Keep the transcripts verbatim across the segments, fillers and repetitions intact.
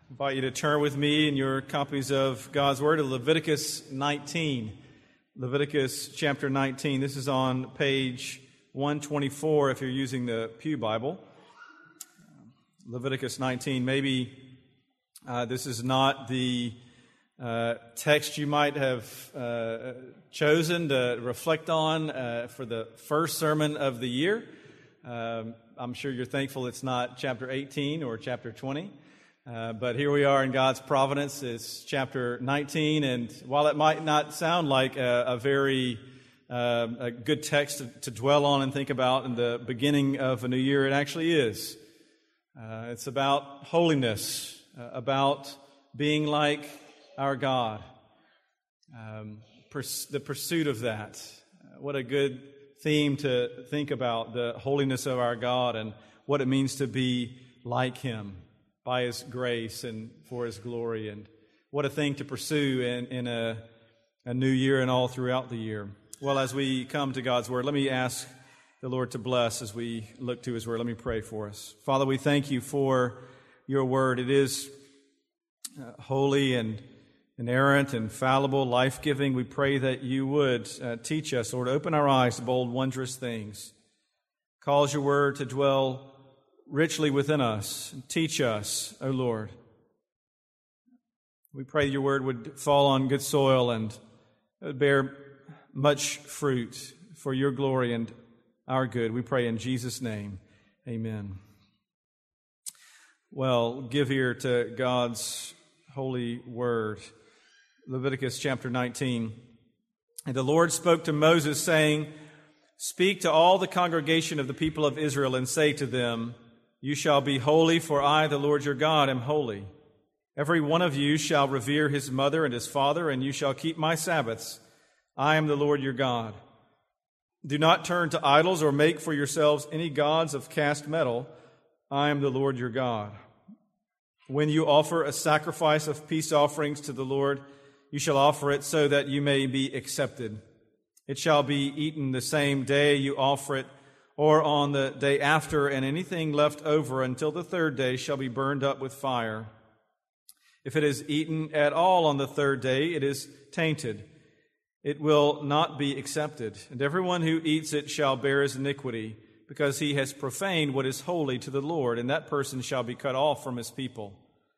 I invite you to turn with me in your copies of God's Word to Leviticus nineteen. Leviticus chapter nineteen. This is on page one twenty-four if you're using the Pew Bible. Leviticus nineteen. Maybe uh, this is not the uh, text you might have uh, chosen to reflect on uh, for the first sermon of the year. Um, I'm sure you're thankful it's not chapter eighteen or chapter twenty. Uh, but here we are in God's providence. It's chapter nineteen, and while it might not sound like a, a very uh, a good text to, to dwell on and think about in the beginning of a new year, it actually is. Uh, it's about holiness, uh, about being like our God, um, pers- the pursuit of that. Uh, what a good theme to think about, the holiness of our God and what it means to be like Him by His grace and for His glory. And what a thing to pursue in, in a, a new year and all throughout the year. Well, as we come to God's Word, let me ask the Lord to bless as we look to His Word. Let me pray for us. Father, we thank You for Your Word. It is uh, holy and inerrant and fallible, life-giving. We pray that You would uh, teach us, Lord, open our eyes to bold, wondrous things. Cause Your Word to dwell richly within us. Teach us, O Lord. We pray Your Word would fall on good soil and bear much fruit for Your glory and our good. We pray in Jesus' name. Amen. Well, give ear to God's holy word. Leviticus chapter nineteen. And the Lord spoke to Moses, saying, "Speak to all the congregation of the people of Israel and say to them, You shall be holy, for I, the Lord your God, am holy. Every one of you shall revere his mother and his father, and you shall keep my Sabbaths. I am the Lord your God. Do not turn to idols or make for yourselves any gods of cast metal. I am the Lord your God. When you offer a sacrifice of peace offerings to the Lord, you shall offer it so that you may be accepted. It shall be eaten the same day you offer it, or on the day after, and anything left over until the third day shall be burned up with fire. If it is eaten at all on the third day, it is tainted. It will not be accepted. And everyone who eats it shall bear his iniquity, because he has profaned what is holy to the Lord, and that person shall be cut off from his people.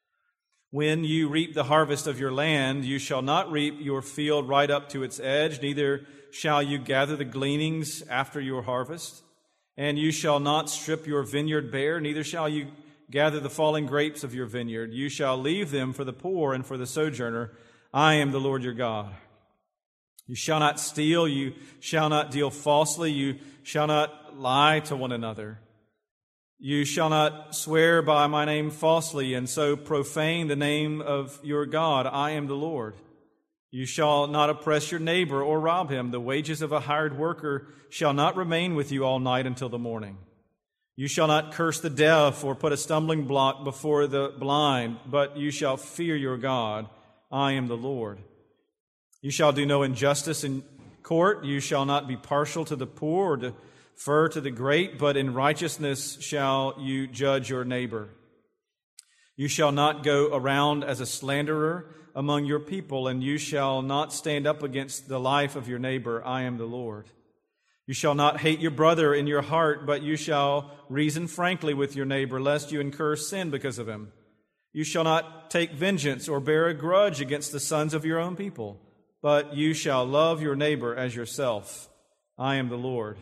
When you reap the harvest of your land, you shall not reap your field right up to its edge, neither shall you gather the gleanings after your harvest. And you shall not strip your vineyard bare, neither shall you gather the fallen grapes of your vineyard. You shall leave them for the poor and for the sojourner. I am the Lord your God. You shall not steal, you shall not deal falsely, you shall not lie to one another. You shall not swear by my name falsely, and so profane the name of your God. I am the Lord. You shall not oppress your neighbor or rob him. The wages of a hired worker shall not remain with you all night until the morning. You shall not curse the deaf or put a stumbling block before the blind, but you shall fear your God. I am the Lord. You shall do no injustice in court. You shall not be partial to the poor or defer to the great, but in righteousness shall you judge your neighbor. You shall not go around as a slanderer among your people, and you shall not stand up against the life of your neighbor. I am the Lord. You shall not hate your brother in your heart, but you shall reason frankly with your neighbor, lest you incur sin because of him. You shall not take vengeance or bear a grudge against the sons of your own people, but you shall love your neighbor as yourself. I am the Lord.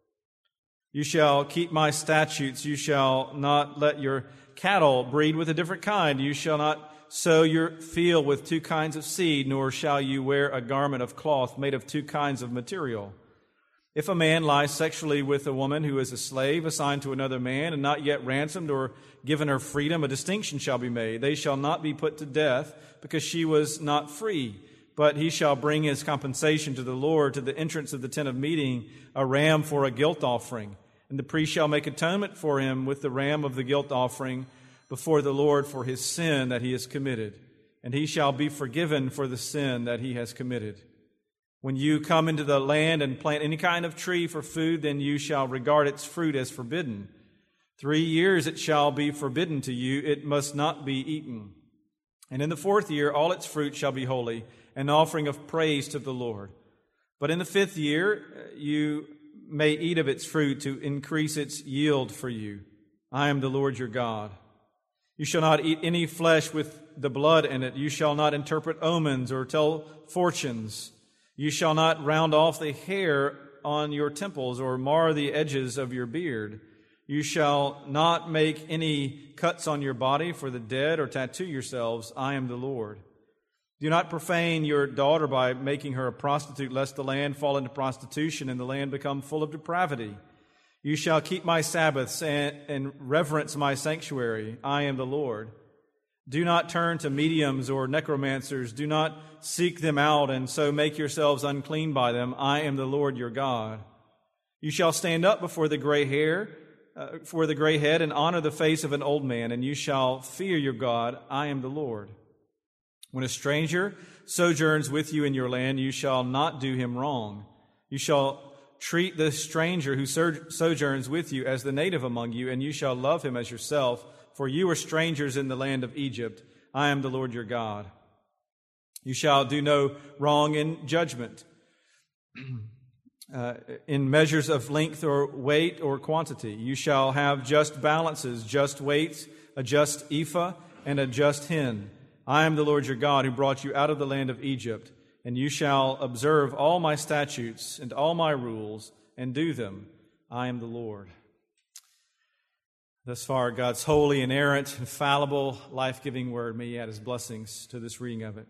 You shall keep my statutes. You shall not let your cattle breed with a different kind. You shall not sow your field with two kinds of seed, nor shall you wear a garment of cloth made of two kinds of material. If a man lies sexually with a woman who is a slave assigned to another man and not yet ransomed or given her freedom, a distinction shall be made. They shall not be put to death because she was not free, but he shall bring his compensation to the Lord to the entrance of the tent of meeting, a ram for a guilt offering. And the priest shall make atonement for him with the ram of the guilt offering before the Lord for his sin that he has committed, and he shall be forgiven for the sin that he has committed. When you come into the land and plant any kind of tree for food, then you shall regard its fruit as forbidden. Three years it shall be forbidden to you, it must not be eaten. And in the fourth year all its fruit shall be holy, an offering of praise to the Lord. But in the fifth year you may eat of its fruit to increase its yield for you. I am the Lord your God. You shall not eat any flesh with the blood in it. You shall not interpret omens or tell fortunes. You shall not round off the hair on your temples or mar the edges of your beard. You shall not make any cuts on your body for the dead or tattoo yourselves. I am the Lord. Do not profane your daughter by making her a prostitute, lest the land fall into prostitution and the land become full of depravity. You shall keep my Sabbaths and, and reverence my sanctuary. I am the Lord. Do not turn to mediums or necromancers. Do not seek them out and so make yourselves unclean by them. I am the Lord your God. You shall stand up before the gray hair, uh, for the gray head, and honor the face of an old man, and you shall fear your God. I am the Lord. When a stranger sojourns with you in your land, you shall not do him wrong. You shall treat the stranger who sojourns with you as the native among you, and you shall love him as yourself, for you are strangers in the land of Egypt. I am the Lord your God. You shall do no wrong in judgment, uh, in measures of length or weight or quantity. You shall have just balances, just weights, a just ephah, and a just hin. I am the Lord your God who brought you out of the land of Egypt, and you shall observe all my statutes and all my rules and do them. I am the Lord. Thus far, God's holy, inerrant, infallible, life-giving word. May He add His blessings to this reading of it.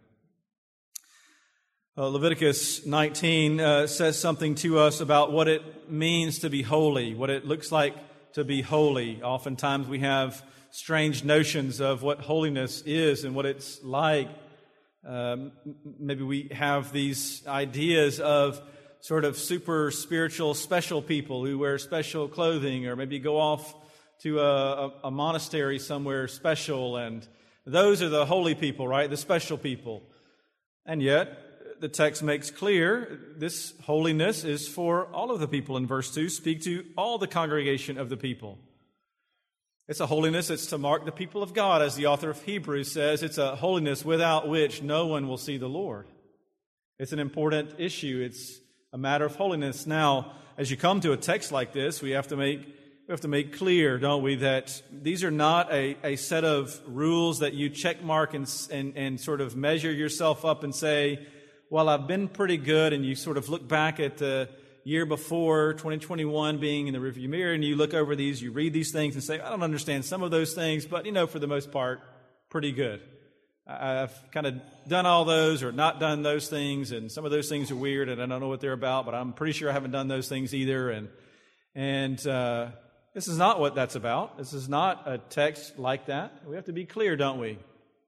Uh, Leviticus nineteen uh, says something to us about what it means to be holy, what it looks like to be holy. Oftentimes we have strange notions of what holiness is and what it's like. Um, maybe we have these ideas of sort of super spiritual special people who wear special clothing, or maybe go off to a, a, a monastery somewhere special, and those are the holy people, right? The special people. And yet, the text makes clear this holiness is for all of the people in verse two. Speak to all the congregation of the people. It's a holiness that's to mark the people of God, as the author of Hebrews says. It's a holiness without which no one will see the Lord. It's an important issue. It's a matter of holiness. Now, as you come to a text like this, we have to make we have to make clear, don't we, that these are not a, a set of rules that you check mark and, and and sort of measure yourself up and say, well, I've been pretty good, and you sort of look back at the year before, twenty twenty-one, being in the rearview mirror, and you look over these, you read these things and say, I don't understand some of those things, but, you know, for the most part, pretty good. I've kind of done all those or not done those things, and some of those things are weird, and I don't know what they're about, but I'm pretty sure I haven't done those things either. And and uh, this is not what that's about. This is not a text like that. We have to be clear, don't we?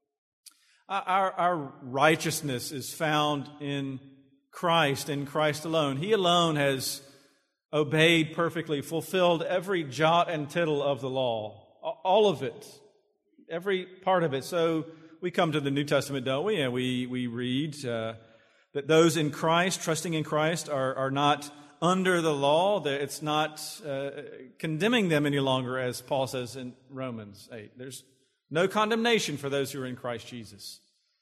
Our, our righteousness is found in Christ, in Christ alone. He alone has obeyed perfectly, fulfilled every jot and tittle of the law, all of it, every part of it. So we come to the New Testament, don't we? And we we read uh, that those in Christ, trusting in Christ, are are not under the law. That it's not uh, condemning them any longer, as Paul says in Romans eight. There's no condemnation for those who are in Christ Jesus.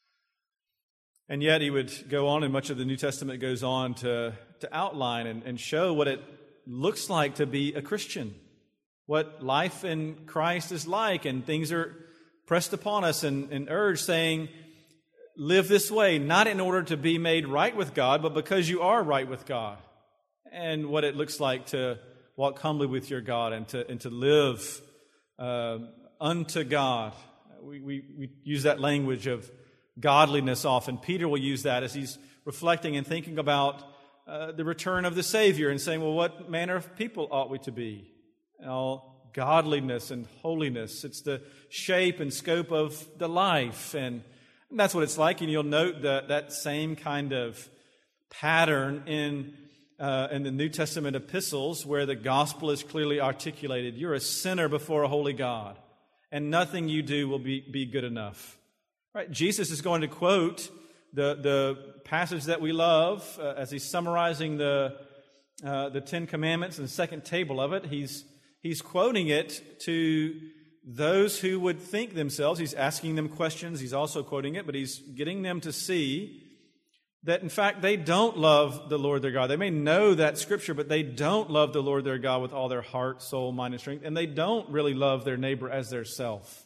And yet he would go on, and much of the New Testament goes on to, to outline and, and show what it looks like to be a Christian, what life in Christ is like, and things are pressed upon us and, and urged, saying, live this way, not in order to be made right with God, but because you are right with God, and what it looks like to walk humbly with your God and to, and to live uh, unto God. We, we, we use that language of godliness often. Peter will use that as he's reflecting and thinking about uh, the return of the Savior and saying, well, what manner of people ought we to be? All godliness and holiness. It's the shape and scope of the life. And, and that's what it's like. And you'll note that that same kind of pattern in uh, in the New Testament epistles, where the gospel is clearly articulated. You're a sinner before a holy God, and nothing you do will be, be good enough. Right? Jesus is going to quote the the passage that we love uh, as he's summarizing the uh, the Ten Commandments in the second table of it. He's he's quoting it to those who would think themselves, he's asking them questions, he's also quoting it, but he's getting them to see that in fact they don't love the Lord their God. They may know that Scripture, but they don't love the Lord their God with all their heart, soul, mind, and strength, and they don't really love their neighbor as their self.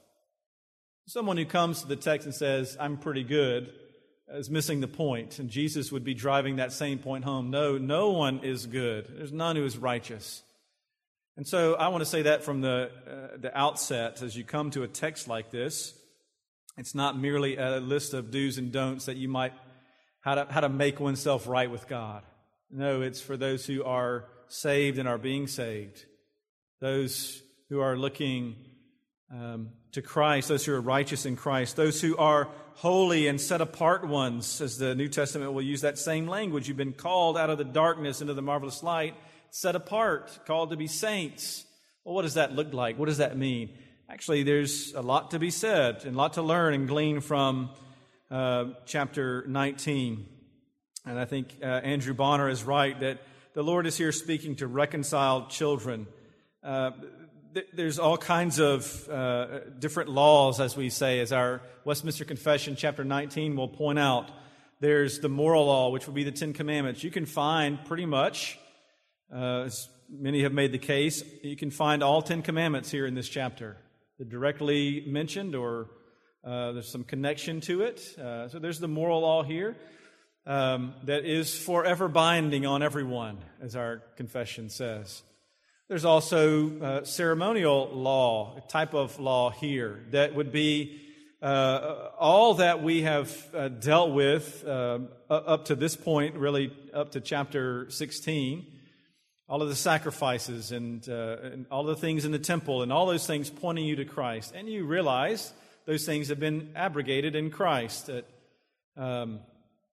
Someone who comes to the text and says, I'm pretty good, is missing the point, and Jesus would be driving that same point home. No, no one is good. There's none who is righteous. And so I want to say that from the uh, the outset, as you come to a text like this, it's not merely a list of do's and don'ts that you might, how to, how to make oneself right with God. No, it's for those who are saved and are being saved, those who are looking um, to Christ, those who are righteous in Christ, those who are holy and set apart ones, as the New Testament will use that same language. You've been called out of the darkness into the marvelous light, set apart, called to be saints. Well, what does that look like? What does that mean? Actually, there's a lot to be said and a lot to learn and glean from uh, chapter nineteen. And I think uh, Andrew Bonner is right that the Lord is here speaking to reconciled children. Uh, th- there's all kinds of uh, different laws, as we say, as our Westminster Confession, chapter nineteen, will point out. There's the moral law, which would be the Ten Commandments. You can find pretty much, uh, as many have made the case, you can find all Ten Commandments here in this chapter. They're directly mentioned, or uh, there's some connection to it. Uh, so there's the moral law here. Um, that is forever binding on everyone, as our confession says. There's also uh, ceremonial law, a type of law here that would be uh, all that we have uh, dealt with uh, up to this point, really up to chapter sixteen, all of the sacrifices and, uh, and all the things in the temple and all those things pointing you to Christ. And you realize those things have been abrogated in Christ. That, um,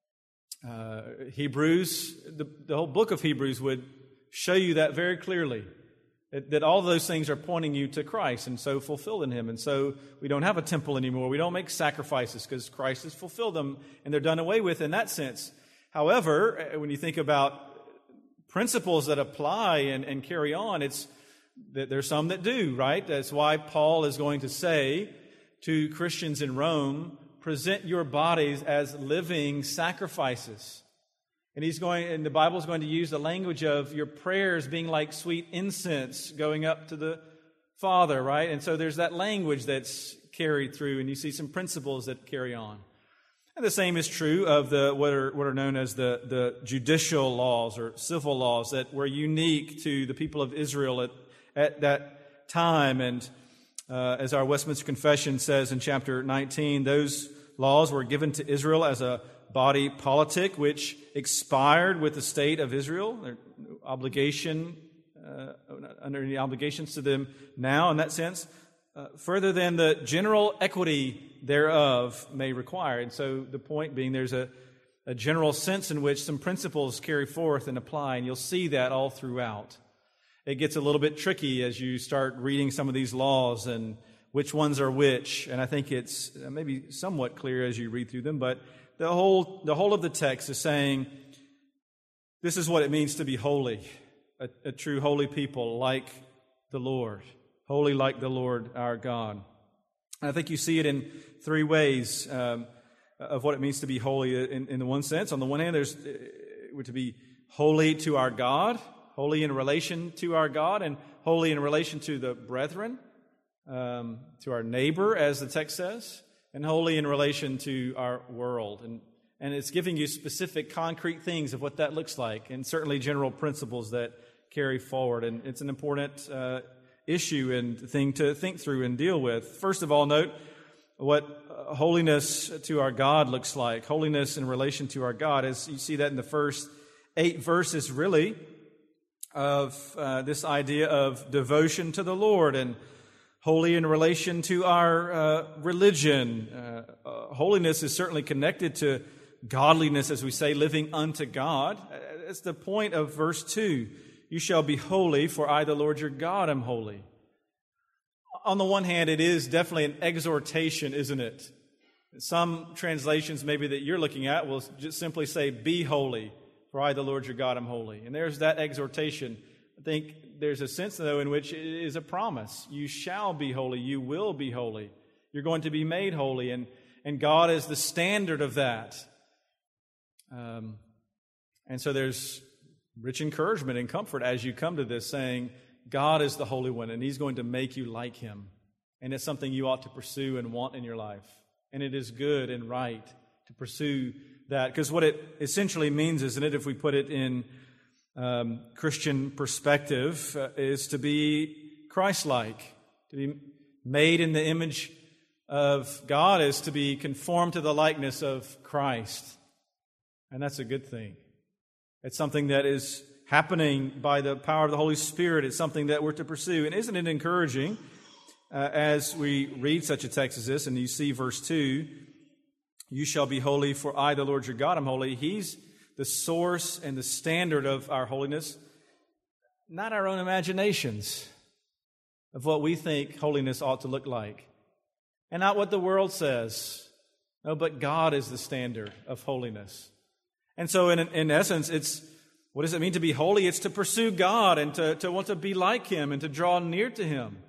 Uh, Hebrews, the, the whole book of Hebrews would show you that very clearly, that, that all those things are pointing you to Christ and so fulfilled in Him. And so we don't have a temple anymore. We don't make sacrifices because Christ has fulfilled them and they're done away with in that sense. However, when you think about principles that apply and, and carry on, it's that there's some that do, right? That's why Paul is going to say to Christians in Rome, present your bodies as living sacrifices. And he's going, and the Bible is going to use the language of your prayers being like sweet incense going up to the Father, right? And so there's that language that's carried through, and you see some principles that carry on. And the same is true of the what are what are known as the, the judicial laws or civil laws that were unique to the people of Israel at, at that time. And uh, as our Westminster Confession says in chapter nineteen, those laws were given to Israel as a body politic, which expired with the state of Israel. Their obligation, uh, under any obligations to them now in that sense, uh, further than the general equity thereof may require. And so the point being, there's a, a general sense in which some principles carry forth and apply, and you'll see that all throughout. It gets a little bit tricky as you start reading some of these laws and which ones are which, and I think it's maybe somewhat clear as you read through them, but the whole the whole of the text is saying this is what it means to be holy, a, a true holy people like the Lord, holy like the Lord our God. And I think you see it in three ways um, of what it means to be holy in, in the one sense. On the one hand, there's we're to be holy to our God, holy in relation to our God, and holy in relation to the brethren. Um, to our neighbor, as the text says, and holy in relation to our world. And, and it's giving you specific, concrete things of what that looks like, and certainly general principles that carry forward. And it's an important uh, issue and thing to think through and deal with. First of all, note what uh, holiness to our God looks like. Holiness in relation to our God, as you see that in the first eight verses, really, of uh, this idea of devotion to the Lord and holy in relation to our uh, religion. Uh, uh, holiness is certainly connected to godliness, as we say, living unto God. That's the point of verse two. You shall be holy, for I, the Lord your God, am holy. On the one hand, it is definitely an exhortation, isn't it? Some translations maybe that you're looking at will just simply say, be holy, for I, the Lord your God, am holy. And there's that exhortation. I think there's a sense, though, in which it is a promise. You shall be holy. You will be holy. You're going to be made holy, and, and God is the standard of that. Um, and so there's rich encouragement and comfort as you come to this, saying, God is the Holy One, and He's going to make you like Him. And it's something you ought to pursue and want in your life. And it is good and right to pursue that. Because what it essentially means, isn't it, if we put it in um, Christian perspective, uh, is to be Christ-like. To be made in the image of God is to be conformed to the likeness of Christ. And that's a good thing. It's something that is happening by the power of the Holy Spirit. It's something that we're to pursue. And isn't it encouraging uh, as we read such a text as this, and you see verse two, you shall be holy, for I, the Lord your God, am holy. He's the source and the standard of our holiness, not our own imaginations of what we think holiness ought to look like, and not what the world says. No, but God is the standard of holiness. And so in, in essence, it's what does it mean to be holy? It's to pursue God and to, to want to be like Him and to draw near to Him.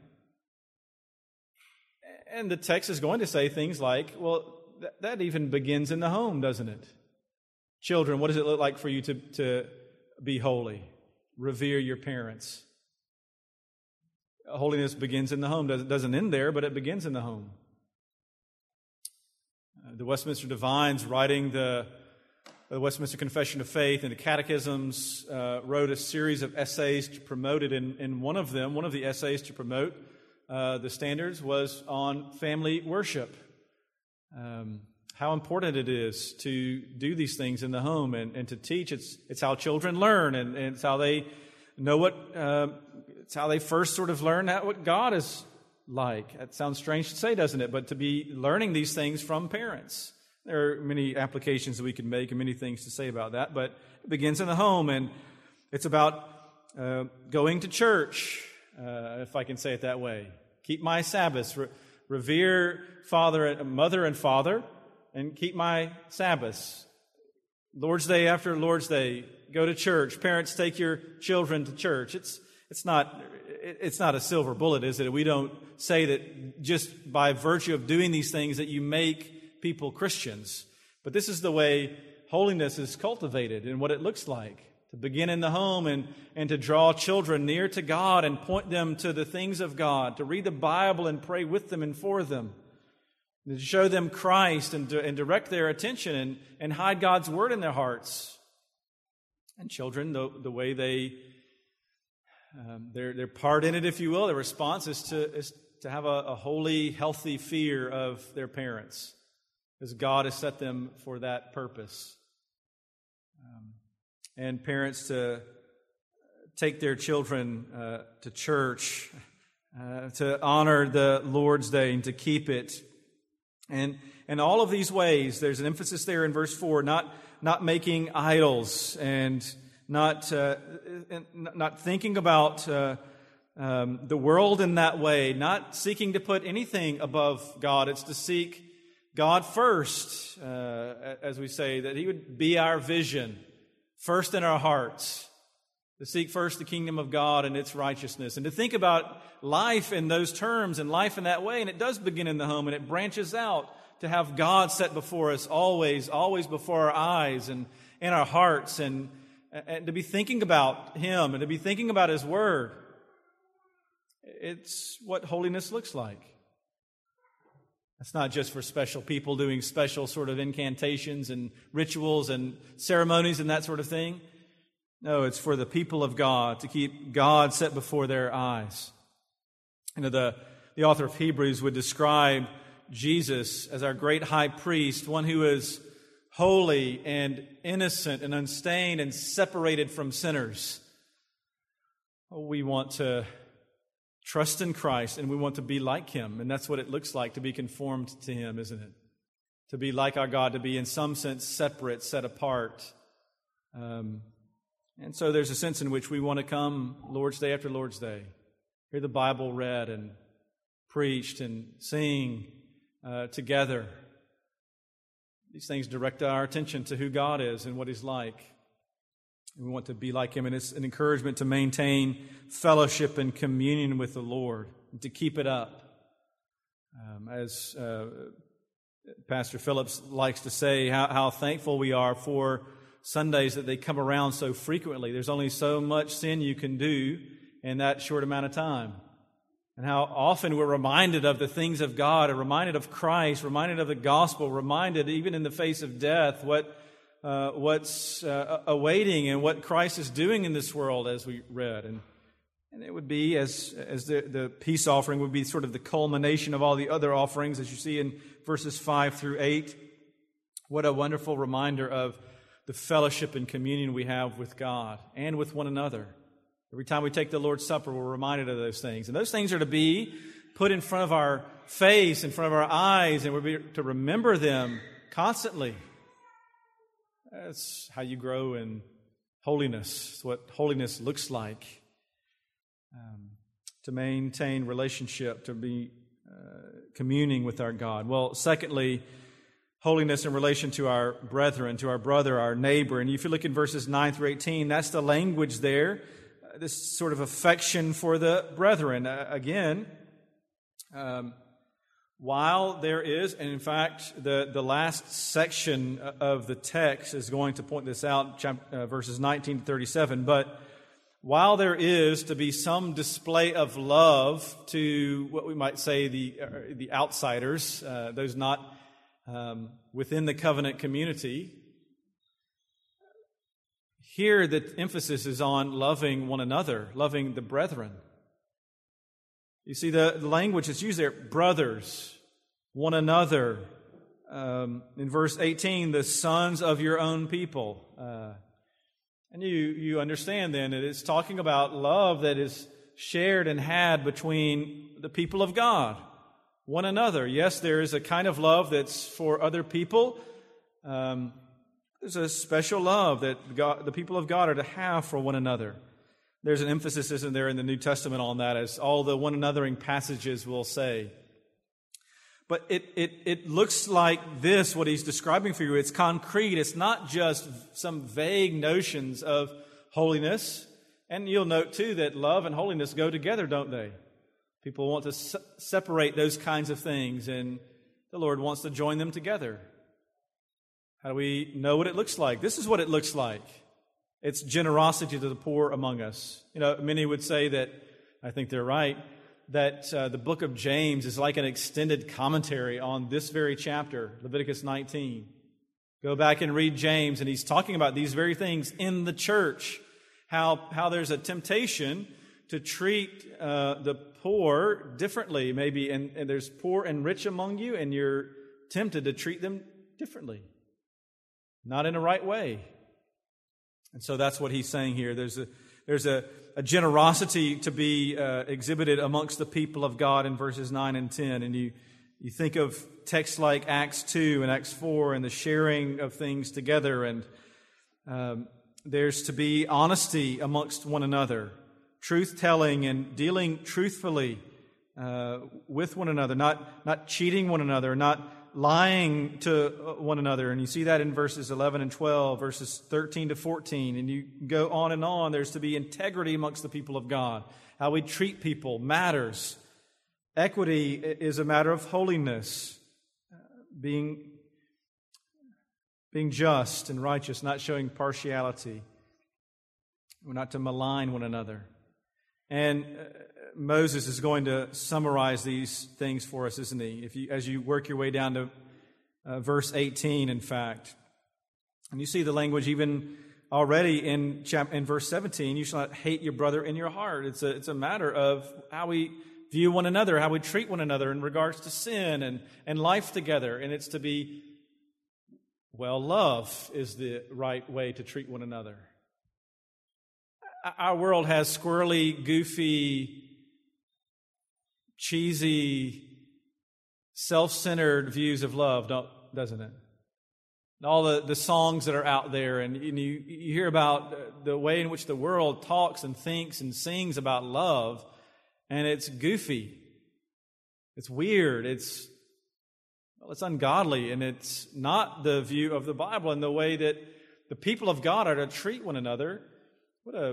And the text is going to say things like, well, th- that even begins in the home, doesn't it? Children, what does it look like for you to, to be holy? Revere your parents. Holiness begins in the home. It doesn't end there, but it begins in the home. Uh, the Westminster Divines, writing the The Westminster Confession of Faith and the Catechisms, uh, wrote a series of essays to promote it. And, and one of them, one of the essays to promote uh, the standards was on family worship. Um, how important it is to do these things in the home and, and to teach. It's it's how children learn, and, and it's how they know what, uh, it's how they first sort of learn how, what God is like. That sounds strange to say, doesn't it? But to be learning these things from parents. There are many applications that we can make and many things to say about that, but it begins in the home, and it's about uh, going to church, uh, if I can say it that way. Keep my Sabbaths, re- revere father and mother and father, and keep my Sabbaths. Lord's Day after Lord's Day, go to church. Parents, take your children to church. It's it's not it's not a silver bullet, is it? We don't say that just by virtue of doing these things that you make people Christians. But this is the way holiness is cultivated and what it looks like. To begin in the home and, and to draw children near to God and point them to the things of God. To read the Bible and pray with them and for them. And to show them Christ and, to, and direct their attention and, and hide God's Word in their hearts. And children, the, the way they, um, their, their part in it, if you will, their response is to, is to have a, a holy, healthy fear of their parents. As God has set them for that purpose. Um, and parents to take their children uh, to church, uh, to honor the Lord's Day and to keep it. And in all of these ways, there's an emphasis there in verse four, not, not making idols and not, uh, not thinking about uh, um, the world in that way, not seeking to put anything above God. It's to seek God first, uh, as we say, that He would be our vision, first in our hearts, to seek first the kingdom of God and its righteousness, and to think about life in those terms and life in that way. And it does begin in the home, and it branches out to have God set before us always, always before our eyes and in our hearts, and, and to be thinking about Him and to be thinking about His Word. It's what holiness looks like. It's not just for special people doing special sort of incantations and rituals and ceremonies and that sort of thing. No, it's for the people of God to keep God set before their eyes. You know, the, the author of Hebrews would describe Jesus as our great high priest, one who is holy and innocent and unstained and separated from sinners. Oh, we want to trust in Christ, and we want to be like Him. And that's what it looks like to be conformed to Him, isn't it? To be like our God, to be in some sense separate, set apart. Um, and so there's a sense in which we want to come Lord's Day after Lord's Day, hear the Bible read and preached and sing uh, together. These things direct our attention to who God is and what He's like. We want to be like Him, and it's an encouragement to maintain fellowship and communion with the Lord, and to keep it up. Um, as uh, Pastor Phillips likes to say, how, how thankful we are for Sundays that they come around so frequently. There's only so much sin you can do in that short amount of time. And how often we're reminded of the things of God, are reminded of Christ, reminded of the gospel, reminded even in the face of death what uh, what's uh, awaiting and what Christ is doing in this world, as we read. And and it would be, as as the, the peace offering would be sort of the culmination of all the other offerings, as you see in verses five through eight. What a wonderful reminder of the fellowship and communion we have with God and with one another. Every time we take the Lord's Supper, we're reminded of those things. And those things are to be put in front of our face, in front of our eyes, and we're to remember them constantly. That's how you grow in holiness. It's what holiness looks like. Um, to maintain relationship, to be uh, communing with our God. Well, secondly, holiness in relation to our brethren, to our brother, our neighbor. And if you look in verses nine through eighteen, that's the language there. Uh, this sort of affection for the brethren. Uh, again, um, while there is, and in fact, the, the last section of the text is going to point this out, uh, verses nineteen to thirty-seven, but while there is to be some display of love to what we might say the, uh, the outsiders, uh, those not um, within the covenant community, here the emphasis is on loving one another, loving the brethren. You see, the, the language that's used there, brothers, one another. Um, in verse eighteen, the sons of your own people. Uh, and you, you understand then that it's talking about love that is shared and had between the people of God, one another. Yes, there is a kind of love that's for other people. Um, there's a special love that God, the people of God are to have for one another. There's an emphasis, isn't there, in the New Testament on that, as all the one anothering passages will say. But it, it, it looks like this, what he's describing for you. It's concrete. It's not just some vague notions of holiness. And you'll note, too, that love and holiness go together, don't they? People want to se- separate those kinds of things, and the Lord wants to join them together. How do we know what it looks like? This is what it looks like. It's generosity to the poor among us. You know, many would say that, I think they're right, that uh, the book of James is like an extended commentary on this very chapter, Leviticus nineteen. Go back and read James, and he's talking about these very things in the church, how, how there's a temptation to treat uh, the poor differently, maybe, and, and there's poor and rich among you, and you're tempted to treat them differently, not in the right way. And so that's what he's saying here. There's a there's a, a generosity to be uh, exhibited amongst the people of God in verses nine and ten. And you, you think of texts like Acts two and Acts four and the sharing of things together. And um, there's to be honesty amongst one another, truth-telling and dealing truthfully uh, with one another, not, not cheating one another, not lying to one another. And you see that in verses eleven and twelve, verses thirteen to fourteen, and you go on and on. There's to be integrity amongst the people of God. How we treat people matters. Equity is a matter of holiness, being, being just and righteous, not showing partiality. We're not to malign one another. And Moses is going to summarize these things for us, isn't he? If you, as you work your way down to uh, verse eighteen, in fact, and you see the language even already in chap- in verse seventeen. You shall not hate your brother in your heart. It's a it's a matter of how we view one another, how we treat one another in regards to sin and and life together. And it's to be, well, love is the right way to treat one another. Our world has squirrely, goofy, cheesy, self-centered views of love, don't, doesn't it? All the, the songs that are out there, and, and you, you hear about the way in which the world talks and thinks and sings about love, and it's goofy. It's weird. It's, well, it's ungodly, and it's not the view of the Bible and the way that the people of God are to treat one another. What a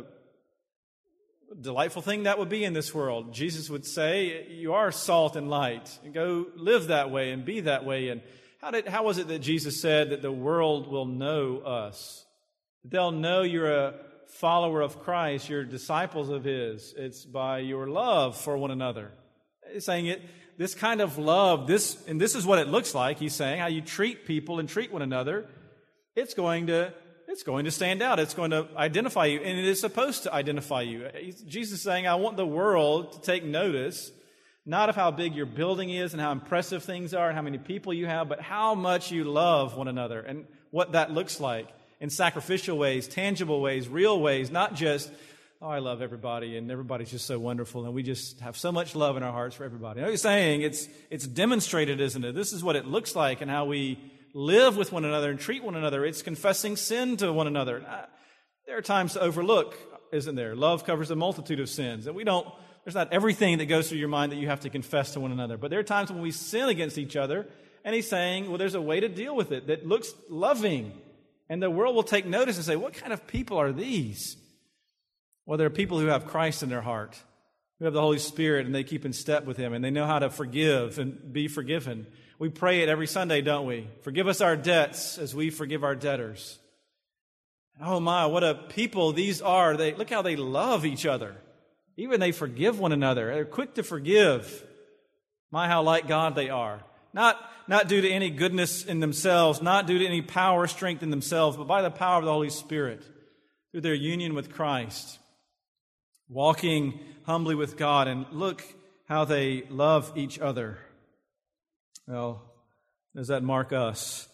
delightful thing that would be in this world. Jesus would say, you are salt and light, and go live that way and be that way. And how did how was it that Jesus said that the world will know us? They'll know you're a follower of Christ, you're disciples of His. It's by your love for one another. He's saying it, this kind of love, this and this is what it looks like. He's saying how you treat people and treat one another. It's going to It's going to stand out. It's going to identify you, and it is supposed to identify you. Jesus is saying, I want the world to take notice, not of how big your building is and how impressive things are and how many people you have, but how much you love one another and what that looks like in sacrificial ways, tangible ways, real ways, not just, oh, I love everybody and everybody's just so wonderful and we just have so much love in our hearts for everybody. No, he's saying it's, it's demonstrated, isn't it? This is what it looks like and how we live with one another and treat one another. It's confessing sin to one another. There are times to overlook, isn't there? Love covers a multitude of sins. And we don't, there's not everything that goes through your mind that you have to confess to one another. But there are times when we sin against each other, and he's saying, well, there's a way to deal with it that looks loving. And the world will take notice and say, what kind of people are these? Well, they're people who have Christ in their heart, who have the Holy Spirit, and they keep in step with Him, and they know how to forgive and be forgiven. We pray it every Sunday, don't we? Forgive us our debts as we forgive our debtors. Oh my, what a people these are. They, look how they love each other. Even they forgive one another. They're quick to forgive. My, how like God they are. Not, not due to any goodness in themselves, not due to any power or strength in themselves, but by the power of the Holy Spirit, through their union with Christ. Walking humbly with God, and look how they love each other. Well, does that mark us?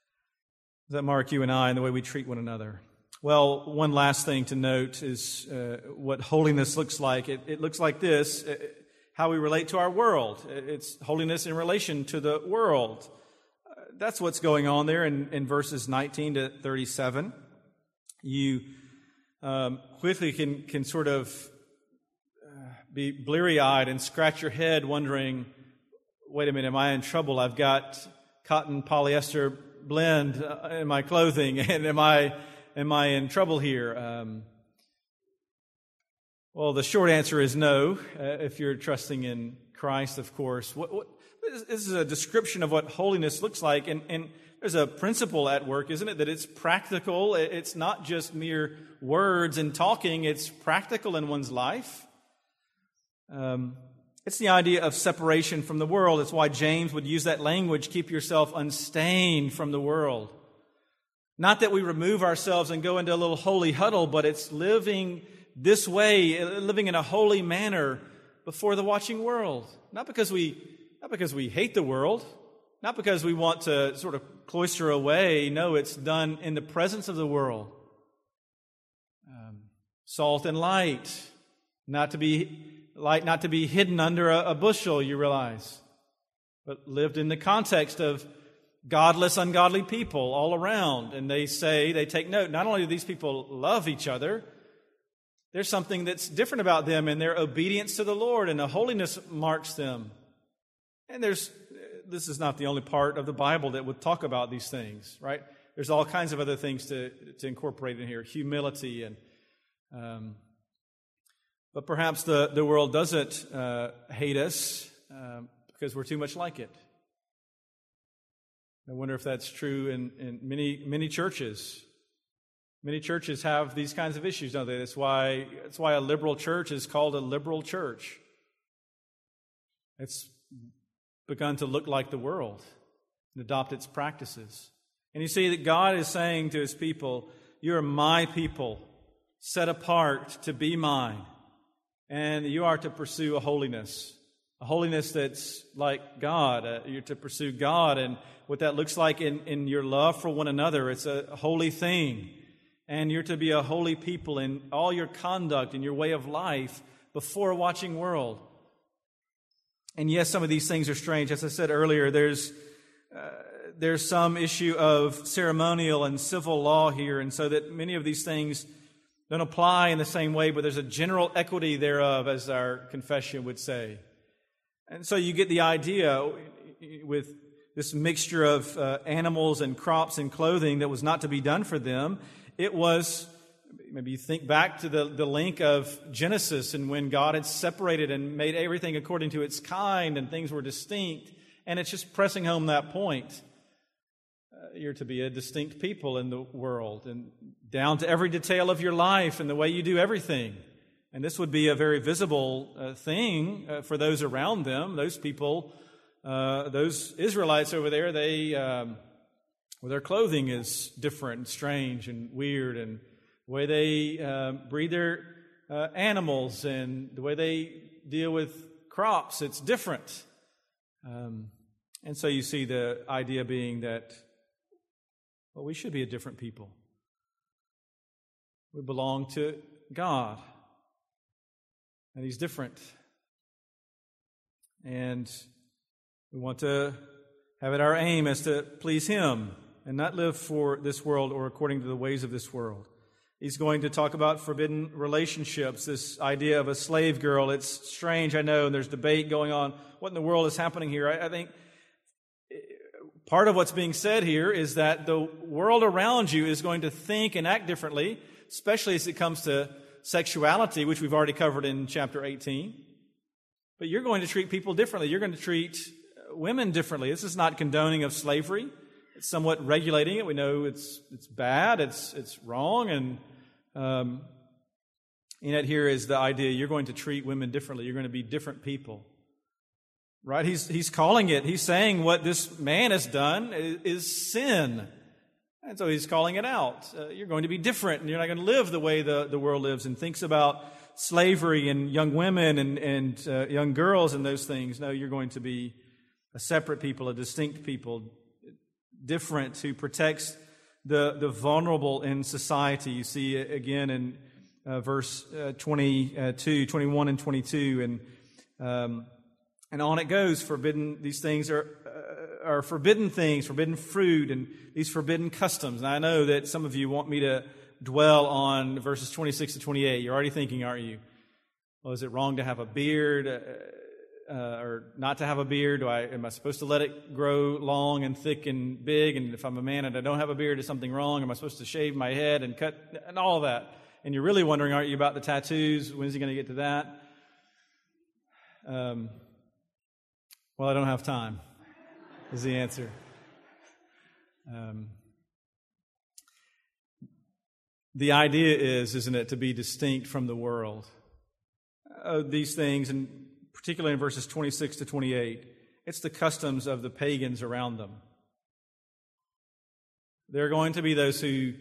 Does that mark you and I in the way we treat one another? Well, one last thing to note is uh, what holiness looks like. It, it looks like this, uh, how we relate to our world. It's holiness in relation to the world. Uh, that's what's going on there in, in verses nineteen to thirty-seven. You um, quickly can, can sort of uh, be bleary-eyed and scratch your head wondering, wait a minute, am I in trouble? I've got cotton polyester blend in my clothing, and am I am I in trouble here? Um, well, the short answer is no, uh, if you're trusting in Christ, of course. What, what, this is a description of what holiness looks like, and, and there's a principle at work, isn't it, that it's practical. It's not just mere words and talking. It's practical in one's life. Um It's the idea of separation from the world. It's why James would use that language, keep yourself unstained from the world. Not that we remove ourselves and go into a little holy huddle, but it's living this way, living in a holy manner before the watching world. Not because we, not because we hate the world, not because we want to sort of cloister away. No, it's done in the presence of the world. Um, salt and light, not to be Light not to be hidden under a, a bushel, you realize, but lived in the context of godless, ungodly people all around. And they say, they take note, not only do these people love each other, there's something that's different about them in their obedience to the Lord, and a holiness marks them. And there's, this is not the only part of the Bible that would talk about these things, right? There's all kinds of other things to, to incorporate in here, humility and um But perhaps the, the world doesn't uh, hate us uh, because we're too much like it. I wonder if that's true in, in many many churches. Many churches have these kinds of issues, don't they? That's why that's why a liberal church is called a liberal church. It's begun to look like the world and adopt its practices. And you see that God is saying to His people, "You are my people, set apart to be mine." And you are to pursue a holiness, a holiness that's like God. Uh, you're to pursue God, and what that looks like in, in your love for one another. It's a holy thing. And you're to be a holy people in all your conduct and your way of life before a watching world. And yes, some of these things are strange. As I said earlier, there's uh, there's some issue of ceremonial and civil law here, and so that many of these things don't apply in the same way, but there's a general equity thereof, as our confession would say. And so you get the idea with this mixture of uh, animals and crops and clothing that was not to be done for them. It was, maybe you think back to the, the link of Genesis and when God had separated and made everything according to its kind and things were distinct. And it's just pressing home that point. Uh, you're to be a distinct people in the world and down to every detail of your life and the way you do everything. And this would be a very visible uh, thing uh, for those around them. Those people, uh, those Israelites over there, they, um, well, their clothing is different and strange and weird, and the way they uh, breed their uh, animals and the way they deal with crops, it's different. Um, and so you see the idea being that, well, we should be a different people. We belong to God. And He's different. And we want to have it our aim as to please Him and not live for this world or according to the ways of this world. He's going to talk about forbidden relationships, this idea of a slave girl. It's strange, I know, and there's debate going on. What in the world is happening here? I, I think part of what's being said here is that the world around you is going to think and act differently, especially as it comes to sexuality, which we've already covered in chapter eighteen. But you're going to treat people differently. You're going to treat women differently. This is not condoning of slavery. It's somewhat regulating it. We know it's it's bad, it's it's wrong, and um, and yet here is the idea: you're going to treat women differently. You're going to be different people, right? He's he's calling it. He's saying what this man has done is, is sin. And so he's calling it out. Uh, you're going to be different, and you're not going to live the way the, the world lives, and thinks about slavery and young women and, and uh, young girls and those things. No, you're going to be a separate people, a distinct people, different, who protects the, the vulnerable in society. You see it again in uh, verse uh, twenty-two, twenty-one and twenty-two, and um, and on it goes. Forbidden, these things are uh, are forbidden things, forbidden fruit, and these forbidden customs. And I know that some of you want me to dwell on verses twenty-six to twenty-eight. You're already thinking, aren't you? Well, is it wrong to have a beard uh, uh, or not to have a beard? Do I am I supposed to let it grow long and thick and big? And if I'm a man and I don't have a beard, is something wrong? Am I supposed to shave my head and cut and all of that? And you're really wondering, aren't you, about the tattoos? When is he going to get to that? Um, well, I don't have time, is the answer. Um, the idea is, isn't it, to be distinct from the world. Uh, these things, and particularly in verses twenty-six to twenty-eight, it's the customs of the pagans around them. There are going to be those who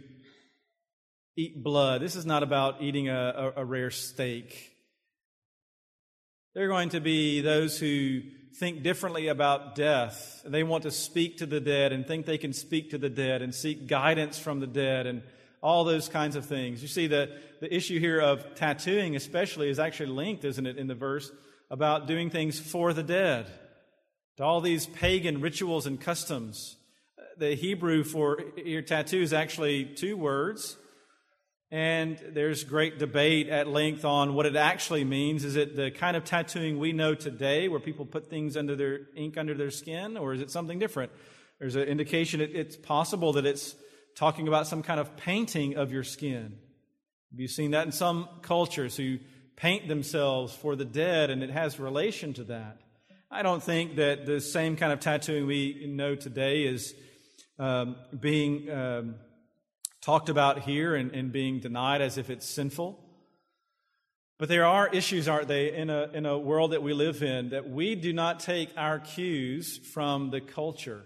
eat blood. This is not about eating a, a, a rare steak. There are going to be those who think differently about death. They want to speak to the dead and think they can speak to the dead and seek guidance from the dead and all those kinds of things. You see, the, the issue here of tattooing especially is actually linked, isn't it, in the verse about doing things for the dead. To all these pagan rituals and customs. The Hebrew for your tattoo is actually two words. And there's great debate at length on what it actually means. Is it the kind of tattooing we know today where people put things under their ink under their skin, or is it something different? There's an indication it, it's possible that it's talking about some kind of painting of your skin. Have you seen that in some cultures who paint themselves for the dead, and it has relation to that? I don't think that the same kind of tattooing we know today is um, being um, talked about here and, and being denied as if it's sinful. But there are issues, aren't they, in a, in a world that we live in, that we do not take our cues from the culture.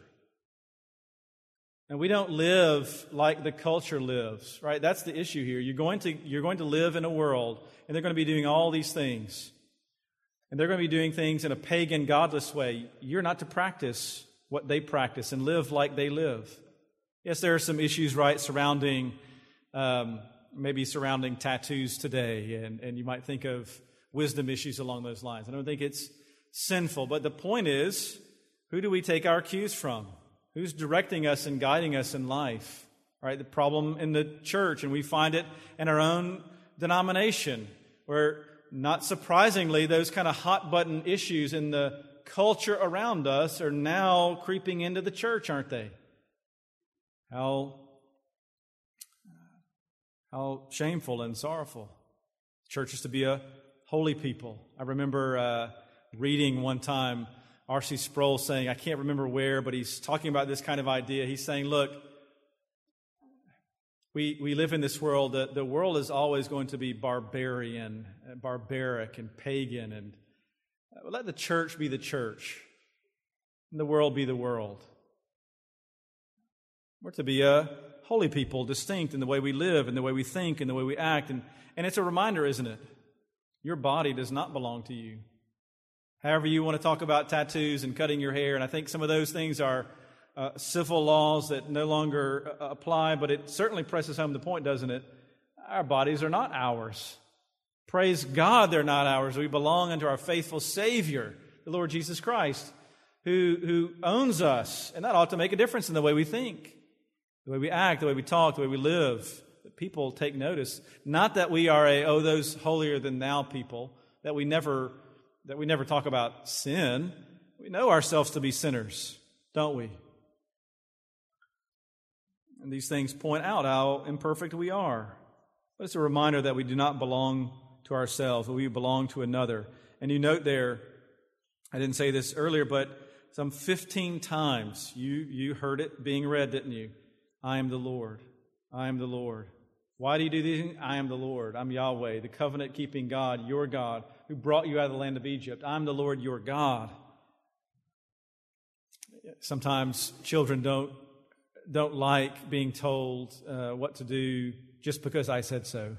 And we don't live like the culture lives, right? That's the issue here. You're going to, you're going to live in a world, and they're going to be doing all these things. And they're going to be doing things in a pagan, godless way. You're not to practice what they practice and live like they live. Yes, there are some issues, right, surrounding, um, maybe surrounding tattoos today, and, and you might think of wisdom issues along those lines. I don't think it's sinful, but the point is, who do we take our cues from? Who's directing us and guiding us in life? Right? The problem in the church, and we find it in our own denomination, where, not surprisingly, those kind of hot-button issues in the culture around us are now creeping into the church, aren't they? How, how shameful and sorrowful. Church is to be a holy people. I remember uh, reading one time R C Sproul saying, I can't remember where, but he's talking about this kind of idea. He's saying, look, we we live in this world. The, the world is always going to be barbarian, barbaric and pagan, and uh, let the church be the church, and the world be the world. We're to be a holy people, distinct in the way we live, and the way we think, and the way we act. And, and it's a reminder, isn't it? Your body does not belong to you. However you want to talk about tattoos and cutting your hair, and I think some of those things are uh, civil laws that no longer uh, apply, but it certainly presses home the point, doesn't it? Our bodies are not ours. Praise God they're not ours. We belong unto our faithful Savior, the Lord Jesus Christ, who, who owns us, and that ought to make a difference in the way we think, the way we act, the way we talk, the way we live. That people take notice. Not that we are a, oh, those holier-than-thou people, that we never... that we never talk about sin. We know ourselves to be sinners, don't we? And these things point out how imperfect we are. But it's a reminder that we do not belong to ourselves, but we belong to another. And you note there, I didn't say this earlier, but some fifteen times you, you heard it being read, didn't you? I am the Lord. I am the Lord. Why do you do these things? I am the Lord. I'm Yahweh, the covenant-keeping God, your God, who brought you out of the land of Egypt. I'm the Lord your God. Sometimes children don't don't like being told uh, what to do just because I said so.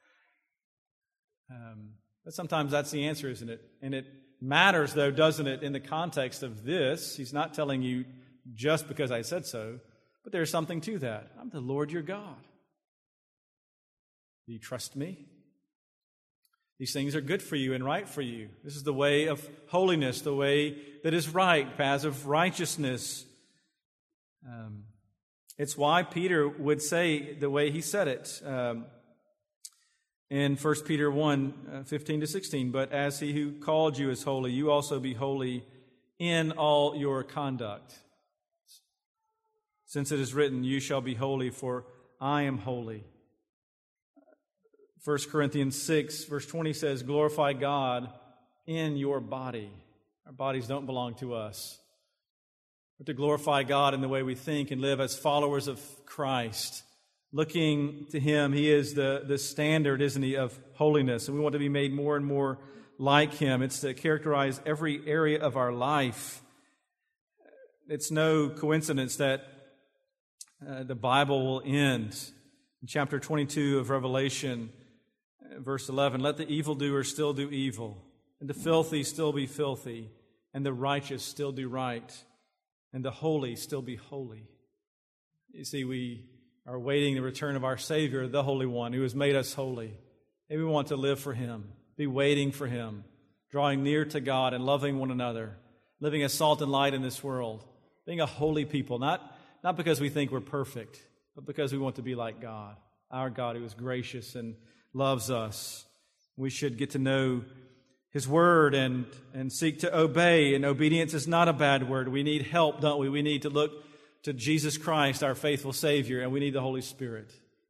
um, but sometimes that's the answer, isn't it? And it matters, though, doesn't it, in the context of this? He's not telling you just because I said so, but there's something to that. I'm the Lord your God. Do you trust me? These things are good for you and right for you. This is the way of holiness, the way that is right, paths of righteousness. Um, it's why Peter would say the way he said it um, in First Peter one, uh, fifteen to sixteen. But as he who called you is holy, you also be holy in all your conduct. Since it is written, you shall be holy, for I am holy. First Corinthians six, verse twenty says, glorify God in your body. Our bodies don't belong to us. But to glorify God in the way we think and live as followers of Christ, looking to Him. He is the, the standard, isn't He, of holiness. And we want to be made more and more like Him. It's to characterize every area of our life. It's no coincidence that uh, the Bible will end in chapter twenty-two of Revelation, verse eleven, let the evildoer still do evil, and the filthy still be filthy, and the righteous still do right, and the holy still be holy. You see, we are awaiting the return of our Savior, the Holy One, who has made us holy. And we want to live for Him, be waiting for Him, drawing near to God and loving one another, living as salt and light in this world, being a holy people, not, not because we think we're perfect, but because we want to be like God, our God who is gracious and loves us. We should get to know His Word and, and seek to obey. And obedience is not a bad word. We need help, don't we? We need to look to Jesus Christ, our faithful Savior, and we need the Holy Spirit.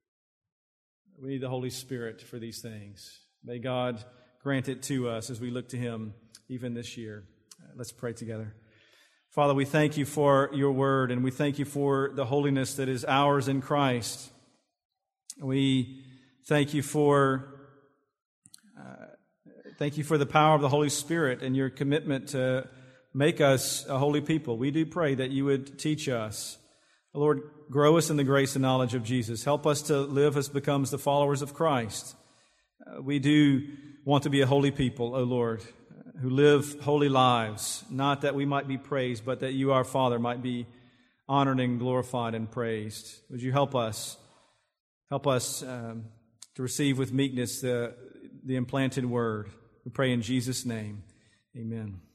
We need the Holy Spirit for these things. May God grant it to us as we look to Him even this year. Let's pray together. Father, we thank You for Your Word, and we thank You for the holiness that is ours in Christ. We thank You for uh, thank You for the power of the Holy Spirit and Your commitment to make us a holy people. We do pray that You would teach us. Lord, grow us in the grace and knowledge of Jesus. Help us to live as becomes the followers of Christ. Uh, we do want to be a holy people, O Lord, who live holy lives, not that we might be praised, but that You, our Father, might be honored and glorified and praised. Would You help us? Help us um, to receive with meekness the, the implanted word. We pray in Jesus' name. Amen.